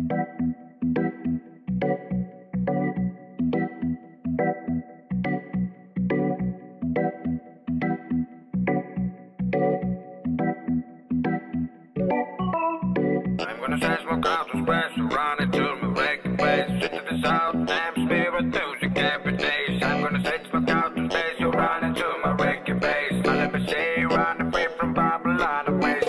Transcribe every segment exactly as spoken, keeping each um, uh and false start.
gonna say smoke out the space, run it to me, wrecking bass, shit to the south, damn spirit music every day. I'm gonna say smoke out the space, you run it to my wrecking bass. Now let me see, run away from Babylon away.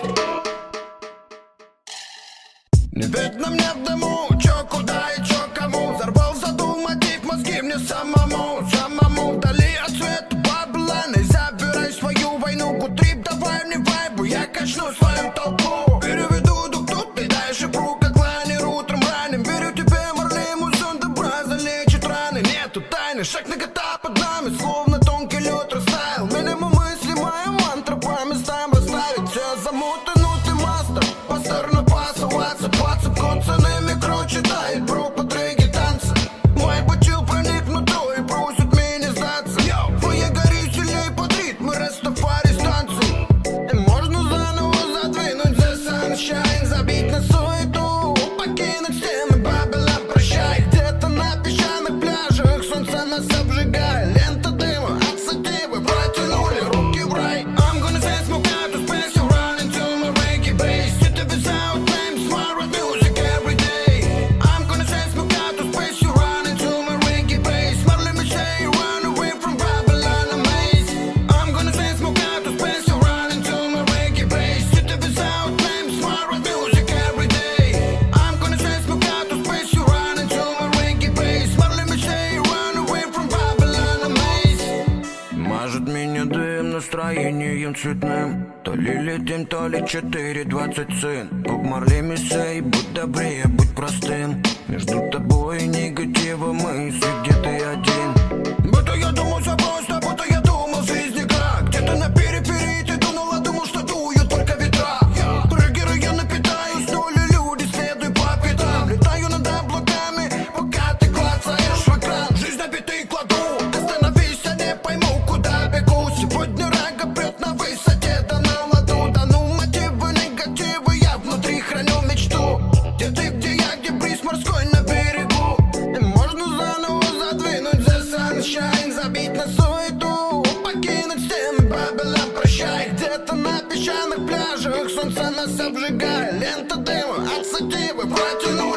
Не видно мне в дыму, чё, куда и чё, кому. Взорвал задумать мозги мне самому, самому. Вдали от света Babylon и забирай свою войну. Гудрип, давай мне вайбу, я качну свою толпу. Переведу дух тут, ты дальше пру, как лайнер утром ранним. Беру тебе Марли, музон добра, залечит раны. Нету тайны, шаг на кота под нами, словно тонкий лед растаял. Минимум мысли, моя мантра по местам расставить. Все замутанутый мастер, пастор напасываться. Пацап коцанами круче тает, бро по треке танца. Мой бачил проник внутрь и просит меня сдаться. Твоя гори сильней под ритм, Растафари станцию. И можно заново задвинуть за sunshine, забить на суету, покинуть стены Babylon, прощай. Где-то на песчаных пляжах солнце нас обжигает. Лента дыма от сативы, протянули руки в рай. I'm gonna say smoke out the space, you run into my reggae bass. Sit to the sound, flame, smart music every day. I'm gonna say smoke out the space, you run into my reggae bass. Smart, let me say, run away from Babylon amaze. I'm gonna say smoke out the space, you run into my reggae bass. Sit to the sound, flame, smart music every day. I'm gonna say smoke out the space, you run into my reggae bass. Smart, let me say, run away from Babylon amaze. Мажет меня дым настроением цветным. То ли летим, то ли четыре двадцать сын. Боб Марли Мисей, будь добрее, будь простым. Между тобой и негатива мысли, где ты один. Будто я думал все просто, будто я думал жизнь игра. Где-то на периферии ты думала, думал, что дуют только ветра. Триггеры я напитаю, снули люди, следуй по пятам. Летаю над облаками, пока ты клацаешь в экран. Жизнь на биты кладу, остановись, я не пойму, куда бегу. Сегодня рага прет на высоте, да на ладу. Да ну мотивы, негативы, я внутри храню мечту. Где ты, где я, где бриз морской на берегу. И можно заново задвинуть за sunshine, забить на суету, покинуть стены Babylon, прощай. Где-то на песчаных пляжах солнце нас обжигает. Лента дыма от сативы, протяну